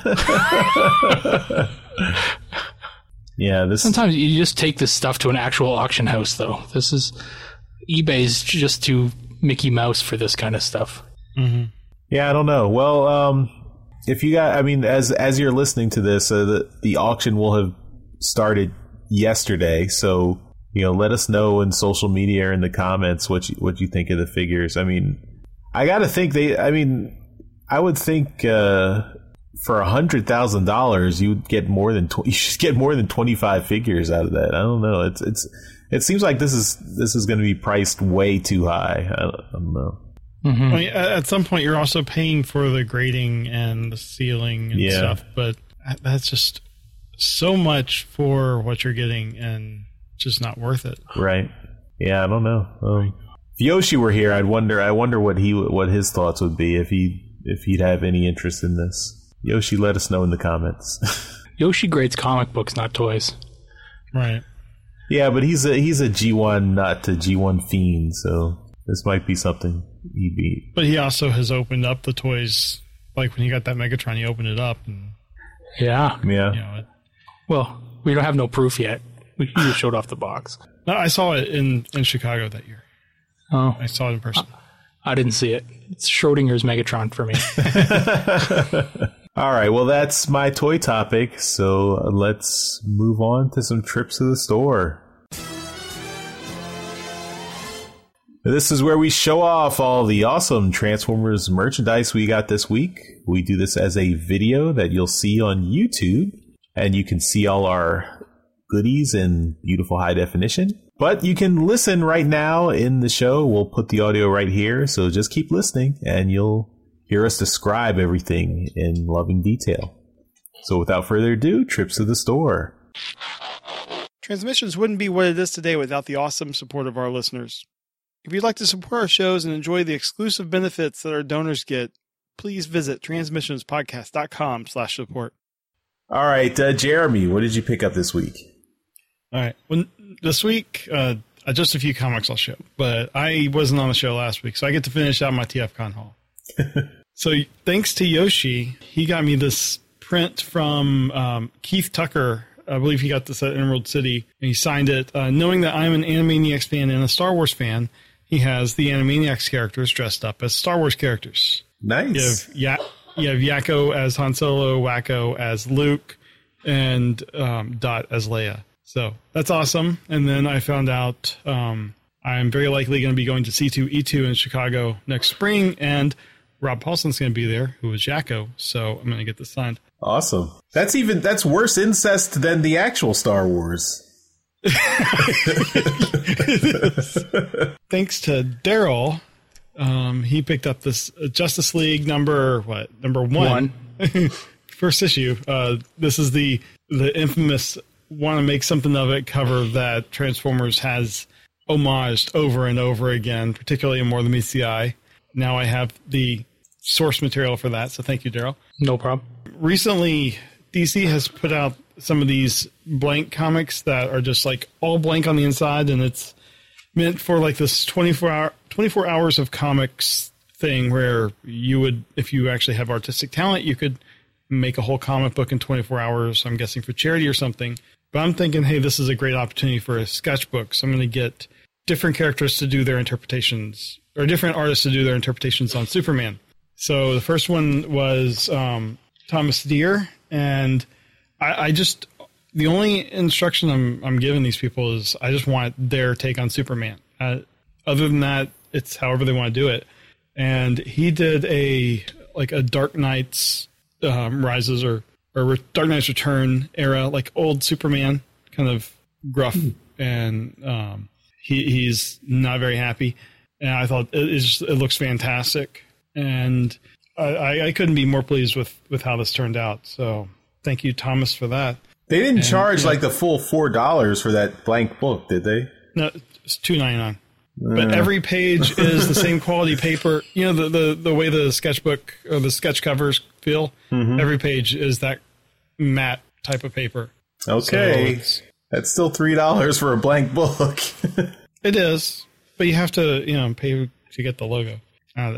Speaker 2: Yeah, this
Speaker 4: Sometimes you just take this stuff to an actual auction house, though. This is eBay's just too Mickey Mouse for this kind of stuff.
Speaker 3: Mm-hmm.
Speaker 2: Yeah, I don't know. Well, um, if you got, I mean, as as you're listening to this, uh, the the auction will have started yesterday. So, you know, let us know in social media or in the comments what you, what you think of the figures. I mean, I got to think they. I mean, I would think uh, for a hundred thousand dollars, you'd get more than tw- you should get more than twenty five figures out of that. I don't know. It's it's it seems like this is this is going to be priced way too high. I don't, I don't know.
Speaker 3: Mm-hmm. I mean, at some point, you're also paying for the grading and the sealing and
Speaker 2: Yeah.
Speaker 3: stuff, but that's just so much for what you're getting and just not worth it.
Speaker 2: Right. Yeah, I don't know. Um, if Yoshi were here, I'd wonder. I wonder what he what his thoughts would be if he if he'd have any interest in this. Yoshi, let us know in the comments.
Speaker 4: Yoshi grades comic books, not toys.
Speaker 3: Right.
Speaker 2: Yeah, but he's a he's a G one nut, a G one fiend, so this might be something he'd be.
Speaker 3: But he also has opened up the toys. Like when he got that Megatron, he opened it up, and
Speaker 4: Yeah.
Speaker 2: Yeah.
Speaker 3: you know, it,
Speaker 4: Well, we don't have no proof yet. We you just showed off the box.
Speaker 3: no, I saw it in, in Chicago that year.
Speaker 4: Oh,
Speaker 3: I saw it in person.
Speaker 4: I didn't see it. It's Schrodinger's Megatron for me.
Speaker 2: All right, well, that's my toy topic, so let's move on to some trips to the store. This is where we show off all the awesome Transformers merchandise we got this week. We do this as a video that you'll see on YouTube, and you can see all our goodies in beautiful high definition. But you can listen right now in the show. We'll put the audio right here, so just keep listening, and you'll hear us describe everything in loving detail. So without further ado, trips to the store.
Speaker 3: Transmissions wouldn't be what it is today without the awesome support of our listeners. If you'd like to support our shows and enjoy the exclusive benefits that our donors get, please visit transmissionspodcast.com slash support.
Speaker 2: All right, uh, Jeremy, what did you pick up this week?
Speaker 3: All right. Well, this week, uh, just a few comics I'll show, but I wasn't on the show last week, so I get to finish out my T F Con haul. So thanks to Yoshi, he got me this print from um, Keith Tucker. I believe he got this at Emerald City, and he signed it. Uh, knowing that I'm an Animaniacs fan and a Star Wars fan, he has the Animaniacs characters dressed up as Star Wars characters.
Speaker 2: Nice.
Speaker 3: You have, ya- you have Yakko as Han Solo, Wacko as Luke, and um, Dot as Leia. So that's awesome. And then I found out um, I'm very likely going to be going to C two E two in Chicago next spring, and Rob Paulson's going to be there, who was Yakko. So I'm going to get this signed.
Speaker 2: Awesome. That's even that's worse incest than the actual Star Wars.
Speaker 3: Thanks to Daryl, um, he picked up this Justice League number what number one, one. First issue. Uh, this is the the infamous "want to make something of it" cover that Transformers has homaged over and over again, particularly in More Than Meets the Eye. Now I have the source material for that, so thank you, Daryl.
Speaker 4: No problem.
Speaker 3: Recently, D C has put out some of these blank comics that are just like all blank on the inside, and it's meant for like this twenty-four hour, twenty-four hours of comics thing where you would, if you actually have artistic talent, you could make a whole comic book in twenty-four hours, I'm guessing for charity or something. But I'm thinking, hey, this is a great opportunity for a sketchbook, so I'm going to get different characters to do their interpretations, or different artists to do their interpretations on Superman. So the first one was um, Thomas Deere, and I, I just the only instruction I'm I'm giving these people is I just want their take on Superman. Uh, other than that, it's however they want to do it. And he did a like a Dark Knight's um, Rises or or Dark Knight's Return era, like old Superman, kind of gruff, mm. and um, he he's not very happy. And I thought it, is, it looks fantastic. And I, I couldn't be more pleased with, with how this turned out. So thank you, Thomas, for that.
Speaker 2: They didn't and,
Speaker 3: yeah.
Speaker 2: charge like the full four dollars for that blank book, did they?
Speaker 3: No, it's two ninety-nine. Uh. But every page is the same quality paper. You know, the, the, the way the sketchbook or the sketch covers feel? Mm-hmm. Every page is that matte type of paper.
Speaker 2: Okay. So that's still three dollars for a blank book.
Speaker 3: It is. But you have to, you know, pay to get the logo. Uh, it,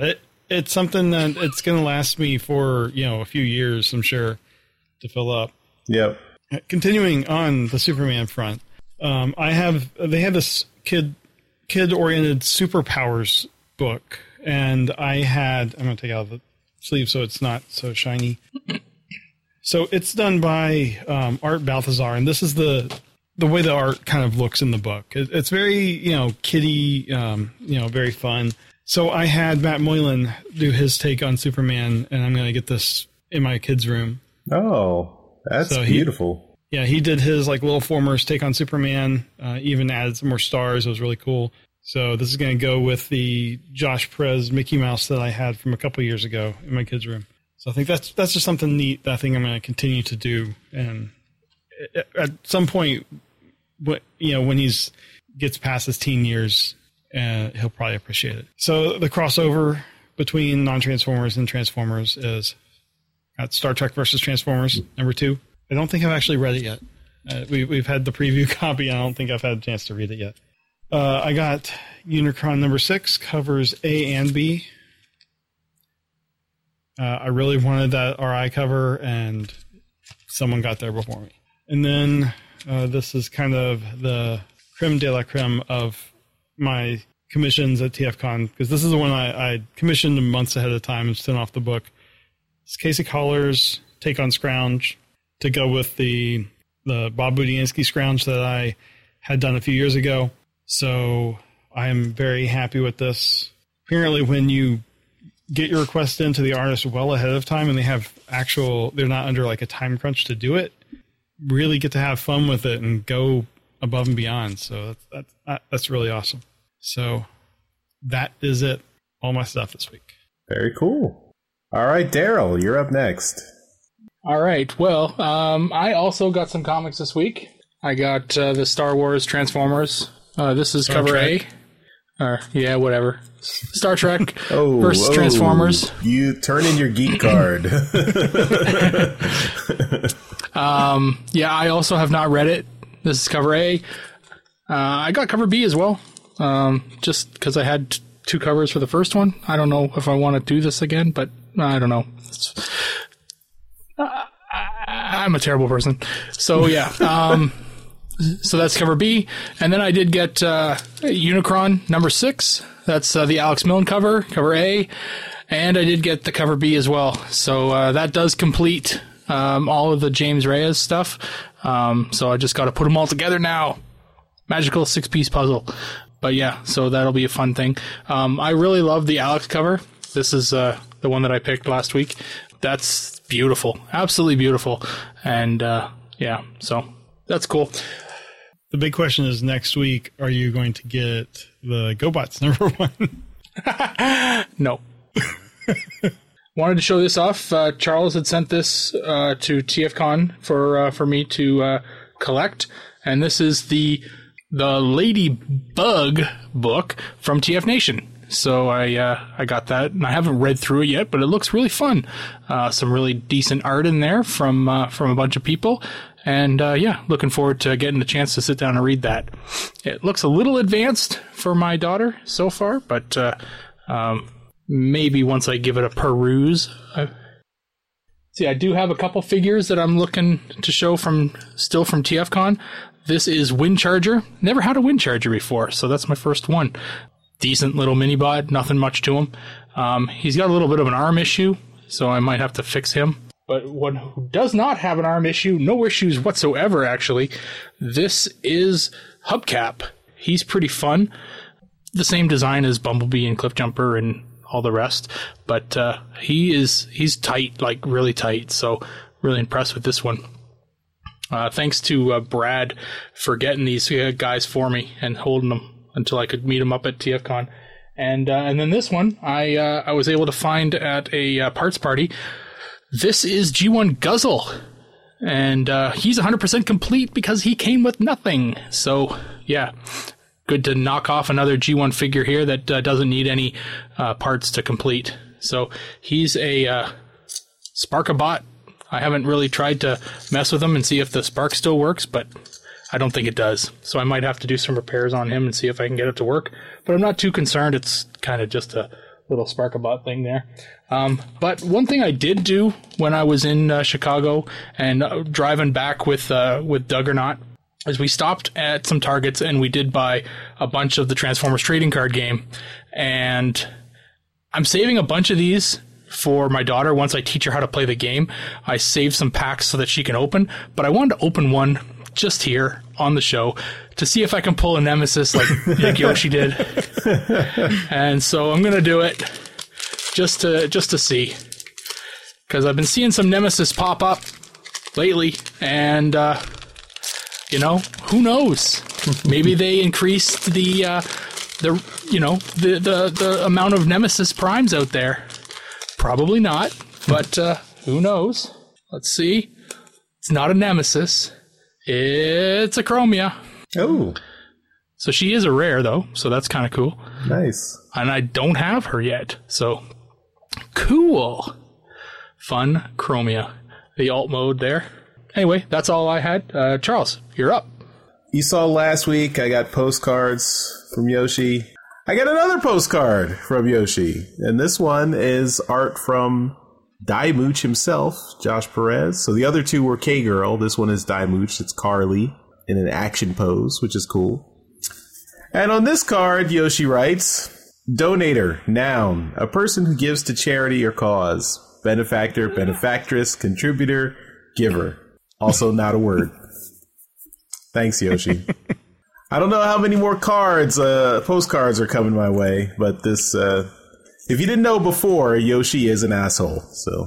Speaker 3: it's something that it's going to last me for, you know, a few years, I'm sure, to fill up.
Speaker 2: Yep.
Speaker 3: Continuing on the Superman front, um, I have they have this kid kid oriented superpowers book, and I had I'm going to take out the sleeve so it's not so shiny. So it's done by um, Art Balthazar, and this is the the way the art kind of looks in the book. It, it's very, you know, kiddie, um, you know, very fun. So I had Matt Moylan do his take on Superman, and I'm going to get this in my kid's room.
Speaker 2: Oh, that's so beautiful.
Speaker 3: He, yeah, he did his like little Formers take on Superman, uh, even added some more stars. It was really cool. So this is going to go with the Josh Perez Mickey Mouse that I had from a couple years ago in my kid's room. So I think that's that's just something neat that I think I'm going to continue to do. And at some point, you know, when he's gets past his teen years, uh, he'll probably appreciate it. So the crossover between non-Transformers and Transformers is at Star Trek versus Transformers number two. I don't think I've actually read it yet. Uh, we, we've had the preview copy, and I don't think I've had a chance to read it yet. Uh, I got Unicron number six, covers A and B. Uh, I really wanted that R I cover, and someone got there before me. And then uh, this is kind of the creme de la creme of my commissions at T F Con, because this is the one I, I commissioned months ahead of time and sent off the book. It's Casey Collar's take on Scrounge to go with the the Bob Budiansky Scrounge that I had done a few years ago. So I am very happy with this. Apparently, when you get your request into the artist well ahead of time and they have actual, they're not under like a time crunch to do it, really get to have fun with it and go above and beyond. So that's, that's, that's really awesome. So that is it. All my stuff this week.
Speaker 2: Very cool. All right, Daryl, you're up next.
Speaker 4: All right. Well, um, I also got some comics this week. I got uh, the Star Wars Transformers. Uh, this is Star cover Trek. A. Or, yeah, whatever. Star Trek
Speaker 2: oh,
Speaker 4: versus
Speaker 2: oh,
Speaker 4: Transformers.
Speaker 2: You turn in your geek card.
Speaker 4: um, yeah, I also have not read it. This is cover A. Uh, I got cover B as well, um, just because I had t- two covers for the first one. I don't know if I want to do this again, but I don't know. Uh, I'm a terrible person. So, yeah. Um, so that's cover B. And then I did get uh, Unicron number six. That's uh, the Alex Milne cover, cover A. And I did get the cover B as well. So uh, that does complete um, all of the James Reyes stuff. Um, so I just got to put them all together now. Magical six-piece puzzle. But yeah, so that'll be a fun thing. Um, I really love the Alex cover. This is uh, the one that I picked last week. That's beautiful. Absolutely beautiful. And uh, yeah, so that's cool.
Speaker 3: The big question is next week, are you going to get the GoBots number one?
Speaker 4: No. Wanted to show this off. Uh, Charles had sent this uh, to T F Con for uh, for me to uh, collect, and this is the the Ladybug book from T F Nation. So I uh, I got that, and I haven't read through it yet, but it looks really fun. Uh, some really decent art in there from uh, from a bunch of people, and uh, yeah, looking forward to getting the chance to sit down and read that. It looks a little advanced for my daughter so far, but uh, um, maybe once I give it a peruse. I, see, I do have a couple figures that I'm looking to show from still from T F Con. This is Windcharger. Never had a Windcharger before, so that's my first one. Decent little mini-bod, nothing much to him. Um, he's got a little bit of an arm issue, so I might have to fix him. But one who does not have an arm issue, no issues whatsoever, actually, this is Hubcap. He's pretty fun. The same design as Bumblebee and Cliffjumper and all the rest, but uh, he is he's tight, like really tight, so really impressed with this one. Uh, thanks to uh, Brad for getting these uh, guys for me and holding them until I could meet them up at T F Con. And uh, and then this one, I uh, I was able to find at a uh, parts party. This is G one Guzzle. And uh, he's one hundred percent complete because he came with nothing. So, yeah, good to knock off another G one figure here that uh, doesn't need any uh, parts to complete. So he's a uh, Sparkabot. I haven't really tried to mess with him and see if the spark still works, but I don't think it does. So I might have to do some repairs on him and see if I can get it to work. But I'm not too concerned. It's kind of just a little Sparkabot thing there. Um, but one thing I did do when I was in uh, Chicago and uh, driving back with uh, with Duggernaut is we stopped at some Targets and we did buy a bunch of the Transformers trading card game. And I'm saving a bunch of these for my daughter once I teach her how to play the game. I saved some packs so that she can open, but I wanted to open one just here on the show to see if I can pull a Nemesis like, like Yoshi did. And so I'm going to do it just to just to see. Because I've been seeing some Nemesis pop up lately, and, uh, you know, who knows? Maybe they increased the, uh, the you know, the, the, the amount of Nemesis Primes out there. Probably not, but uh, who knows? Let's see. It's not a Nemesis. It's a Chromia.
Speaker 2: Oh.
Speaker 4: So she is a rare, though, so that's kind of cool.
Speaker 2: Nice.
Speaker 4: And I don't have her yet, so cool. Fun Chromia. The alt mode there. Anyway, that's all I had. Uh, Charles, you're up.
Speaker 2: You saw last week I got postcards from Yoshi. I got another postcard from Yoshi, and this one is art from Daimooch himself, Josh Perez. So the other two were K-Girl. This one is Daimooch. It's Carly in an action pose, which is cool. And on this card, Yoshi writes, Donator, noun, a person who gives to charity or cause. Benefactor, benefactress, contributor, giver. Also not a word. Thanks, Yoshi. I don't know how many more cards, uh, postcards are coming my way, but this, uh, if you didn't know before, Yoshi is an asshole, so.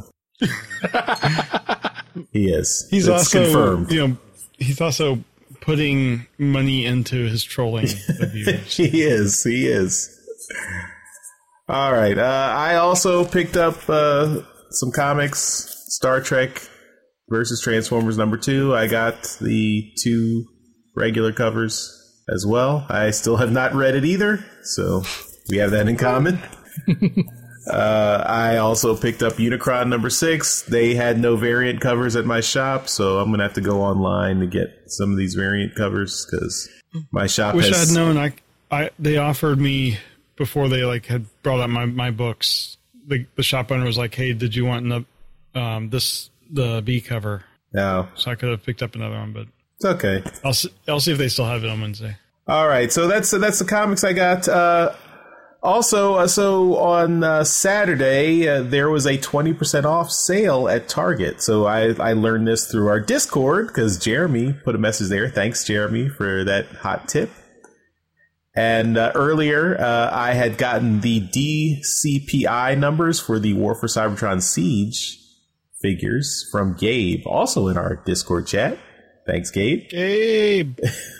Speaker 2: He is.
Speaker 3: He's
Speaker 2: it's
Speaker 3: also,
Speaker 2: confirmed.
Speaker 3: you know, he's also putting money into his trolling of viewers.
Speaker 2: He is, he is. All right, uh, I also picked up, uh, some comics, Star Trek versus Transformers number two. I got the two regular covers as well. I still have not read it either, so we have that in common. uh, I also picked up Unicron number six. They had no variant covers at my shop, so I'm going to have to go online to get some of these variant covers because my shop
Speaker 3: Wish
Speaker 2: has...
Speaker 3: I had known. I, I, they offered me, before they like had brought out my, my books, the, the shop owner was like, hey, did you want the, um, this the B cover?
Speaker 2: No.
Speaker 3: So I could have picked up another one, but...
Speaker 2: It's okay.
Speaker 3: I'll see, I'll see if they still have it on Wednesday.
Speaker 2: All right, so that's that's the comics I got. Uh, also, uh, so on uh, Saturday uh, there was a twenty percent off sale at Target. So I I learned this through our Discord because Jeremy put a message there. Thanks, Jeremy, for that hot tip. And uh, earlier uh, I had gotten the D C P I numbers for the War for Cybertron Siege figures from Gabe, also in our Discord chat. Thanks, Gabe.
Speaker 3: Gabe.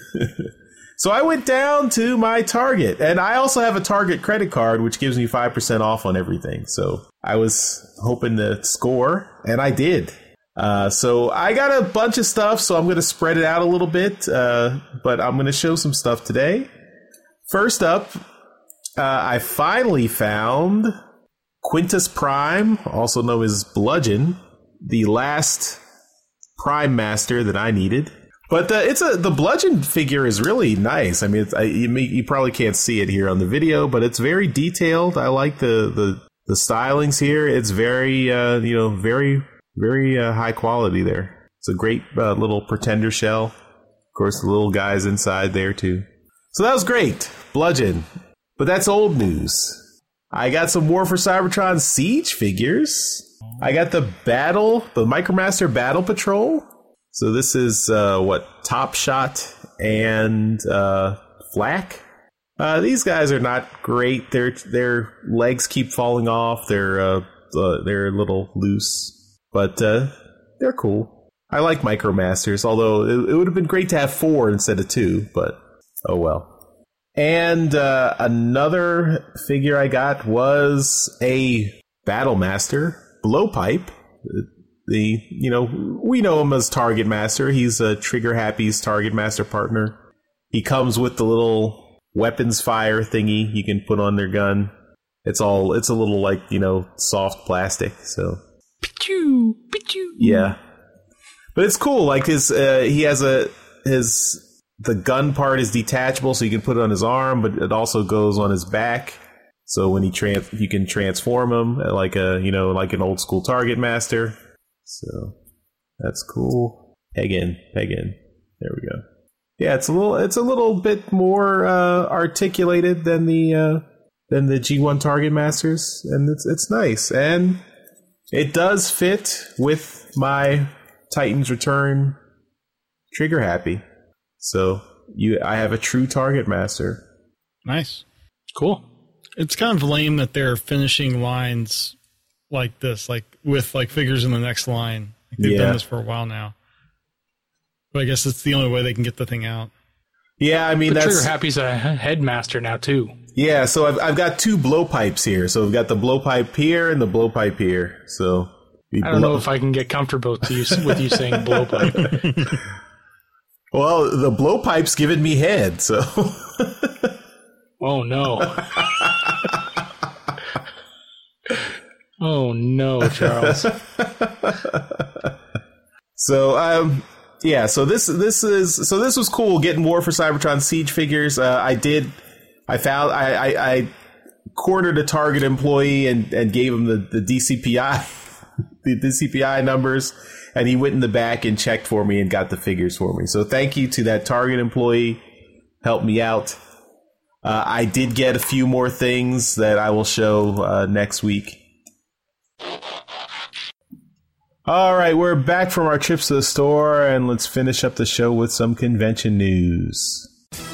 Speaker 2: So I went down to my Target, and I also have a Target credit card, which gives me five percent off on everything. So I was hoping to score, and I did. Uh, so I got a bunch of stuff, so I'm going to spread it out a little bit, uh, but I'm going to show some stuff today. First up, uh, I finally found Quintus Prime, also known as Bludgeon, the last Prime Master that I needed. But uh, it's a the Bludgeon figure is really nice. I mean, it's, I, you, may, you probably can't see it here on the video, but it's very detailed. I like the the, the stylings here. It's very uh, you know very very uh, high quality there. It's a great uh, little Pretender shell. Of course, the little guy's inside there too. So that was great, Bludgeon. But that's old news. I got some War for Cybertron Siege figures. I got the battle, the Micromaster Battle Patrol. So this is, uh, what, Top Shot and uh, Flak. Uh, these guys are not great. Their their legs keep falling off. They're uh, uh, they're a little loose, but uh, they're cool. I like Micromasters, although it, it would have been great to have four instead of two, but oh well. And uh, another figure I got was a Battlemaster Blowpipe. The you know we know him as Target Master. He's a Trigger Happy's Target Master partner. He comes with the little weapons fire thingy you can put on their gun. It's all it's a little like you know soft plastic. So
Speaker 4: Pichu, pichu.
Speaker 2: Yeah, but it's cool. Like his uh, he has a his the gun part is detachable, so you can put it on his arm, but it also goes on his back. So when he trans, you can transform him like a, you know, like an old school Target Master. So that's cool. Peg in, peg in. There we go. Yeah, it's a little, it's a little bit more uh, articulated than the uh, than the G one Target Masters, and it's it's nice, and it does fit with my Titans Return trigger happy. So you, I have a true Target Master.
Speaker 3: Nice,
Speaker 4: cool.
Speaker 3: It's kind of lame that they're finishing lines like this, like with like figures in the next line. Like they've
Speaker 2: Yeah.
Speaker 3: done this for a while now. But I guess it's the only way they can get the thing out.
Speaker 2: Yeah, I mean,
Speaker 4: But
Speaker 2: that's...
Speaker 4: Trigger Happy's a headmaster now, too.
Speaker 2: Yeah, so I've, I've got two blowpipes here. So I've got the blowpipe here and the blowpipe here. So we
Speaker 4: I don't
Speaker 2: blow-
Speaker 4: know if I can get comfortable to you, with you saying blowpipe.
Speaker 2: Well, the blowpipe's giving me head, so...
Speaker 4: Oh, no. Oh, no, Charles.
Speaker 2: So, um... yeah, so this this is so this was cool getting War for Cybertron Siege figures. Uh, I did, I found I, I, I cornered a Target employee and, and gave him the, the D C P I the D C P I numbers, and he went in the back and checked for me and got the figures for me. So thank you to that Target employee, helped me out. Uh, I did get a few more things that I will show uh, next week. All right, we're back from our trips to the store, and let's finish up the show with some convention news.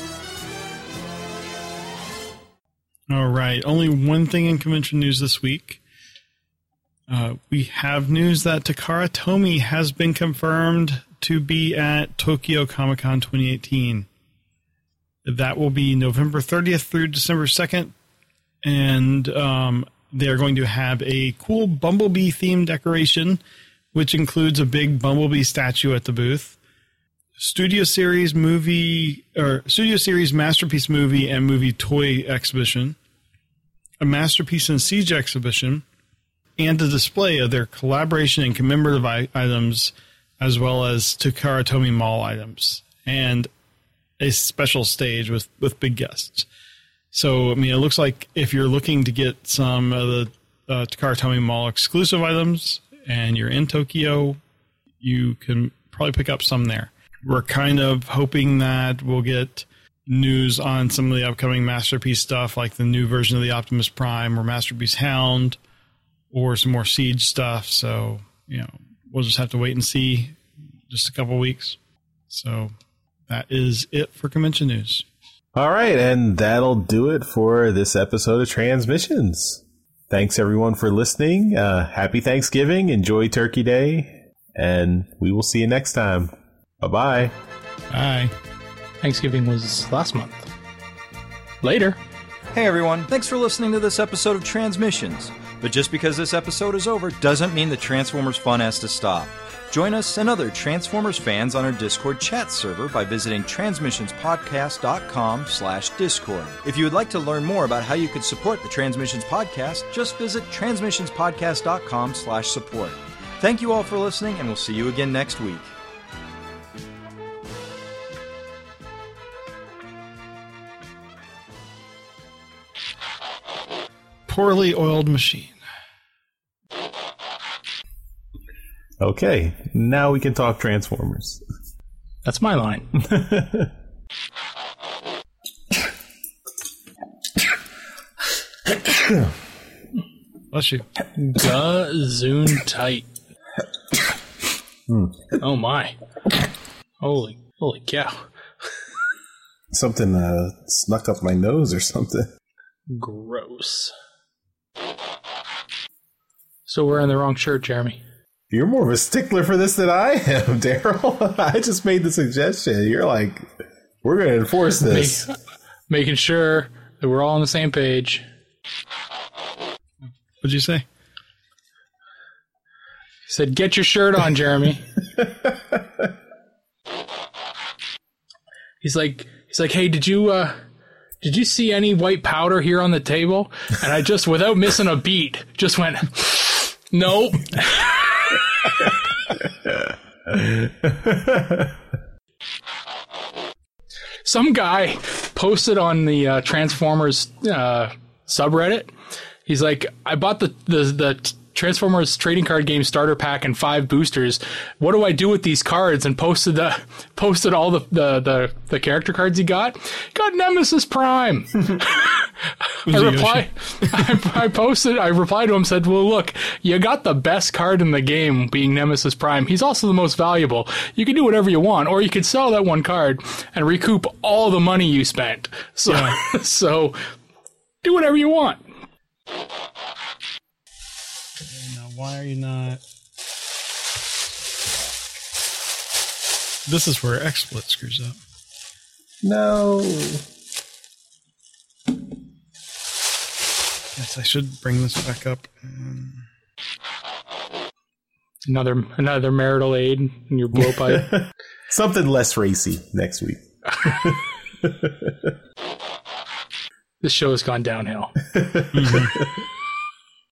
Speaker 3: All right. Only one thing in convention news this week. Uh, we have news that Takara Tomy has been confirmed to be at Tokyo Comic Con twenty eighteen. That will be November thirtieth through December second. And um, they're going to have a cool Bumblebee themed decoration, which includes a big Bumblebee statue at the booth, Studio Series movie or Studio Series Masterpiece movie and movie toy exhibition, a Masterpiece and Siege exhibition, and a display of their collaboration and commemorative I- items, as well as Takara Tomy Mall items, and a special stage with, with big guests. So, I mean, it looks like if you're looking to get some of the uh, Takara Tomy Mall exclusive items, and you're in Tokyo, you can probably pick up some there. We're kind of hoping that we'll get news on some of the upcoming Masterpiece stuff, like the new version of the Optimus Prime or Masterpiece Hound, or some more Siege stuff. So, you know, we'll just have to wait and see just a couple weeks. So that is it for convention news.
Speaker 2: All right, and that'll do it for this episode of Transmissions. Thanks, everyone, for listening. Uh, happy Thanksgiving. Enjoy Turkey Day. And we will see you next time. Bye-bye.
Speaker 3: Bye.
Speaker 4: Thanksgiving was last month. Later.
Speaker 1: Hey everyone, thanks for listening to this episode of Transmissions. But just because this episode is over doesn't mean the Transformers fun has to stop. Join us and other Transformers fans on our Discord chat server by visiting transmissionspodcast.com slash Discord. If you would like to learn more about how you could support the Transmissions Podcast, just visit transmissionspodcast.com slash support. Thank you all for listening, and we'll see you again next week.
Speaker 3: Poorly oiled machine.
Speaker 2: Okay, now we can talk Transformers.
Speaker 4: That's my line.
Speaker 3: Bless you.
Speaker 4: Gazoon tight. Oh my. Holy, holy cow.
Speaker 2: Something uh, snuck up my nose or something.
Speaker 4: Gross. So we're in the wrong shirt, Jeremy.
Speaker 2: You're more of a stickler for this than I am, Daryl. I just made the suggestion. You're like, we're going to enforce this.
Speaker 4: Make, making sure that we're all on the same page.
Speaker 3: What'd you say?
Speaker 4: He said, get your shirt on, Jeremy. He's like, he's like, hey, did you, uh, did you see any white powder here on the table? And I just, without missing a beat, just went, nope. Some guy posted on the uh, Transformers uh, subreddit. He's like, I bought the the the Transformers trading card game starter pack and five boosters. What do I do with these cards? And posted the posted all the the the, the character cards he got. Got Nemesis Prime. I reply. I, I posted. I replied to him. Said, "Well, look, you got the best card in the game, being Nemesis Prime. He's also the most valuable. You can do whatever you want, or you could sell that one card and recoup all the money you spent. So, yeah. so do whatever you want."
Speaker 3: Now, why are you not? This is where XSplit screws up.
Speaker 2: No.
Speaker 3: Yes, I should bring this back up. Um,
Speaker 4: Another another marital aid in your blowpipe.
Speaker 2: Something less racy next week.
Speaker 4: This show has gone downhill. Mm-hmm.